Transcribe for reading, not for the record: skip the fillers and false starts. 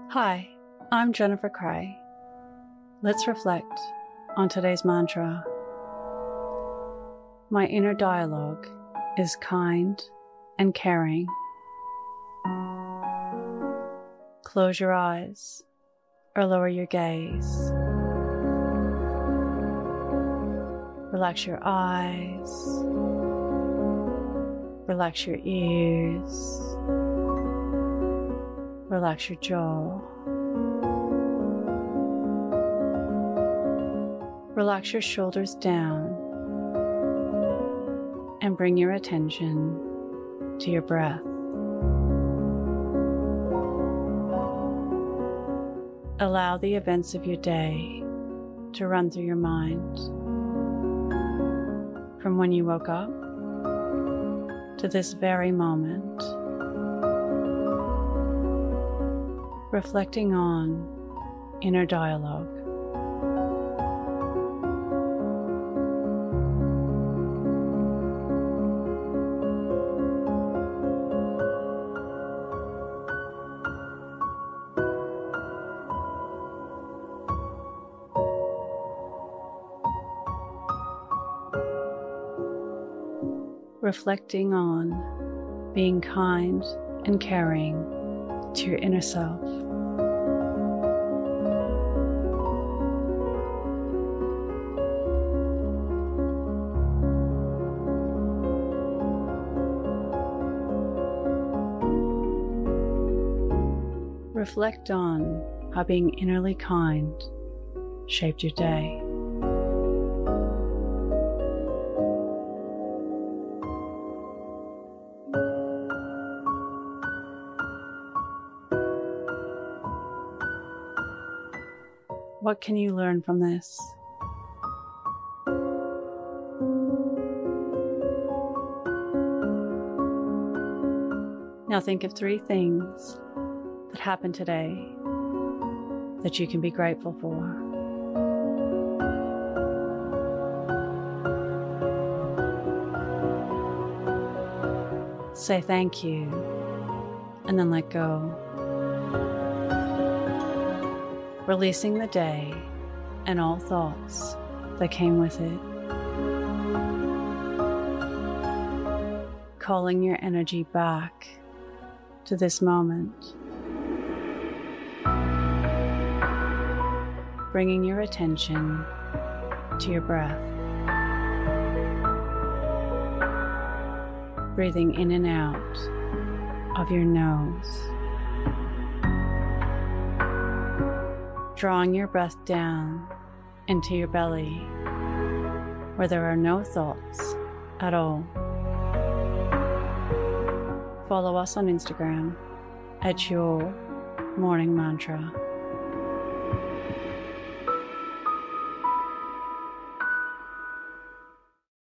Hi, I'm Jennifer Cray. Let's reflect on today's mantra. My inner dialogue is kind and caring. Close your eyes or lower your gaze. Relax your eyes. Relax your ears. Relax your jaw. Relax your shoulders down and bring your attention to your breath. Allow the events of your day to run through your mind, from when you woke up to this very moment. Reflecting on inner dialogue. Reflecting on being kind and caring to your inner self. Reflect on how being innerly kind shaped your day. What can you learn from this? Now think of 3 things that happened today that you can be grateful for. Say thank you and then let go. Releasing the day and all thoughts that came with it. Calling your energy back to this moment. Bringing your attention to your breath. Breathing in and out of your nose. Drawing your breath down into your belly, where there are no thoughts at all. Follow us on Instagram at Your Morning Mantra.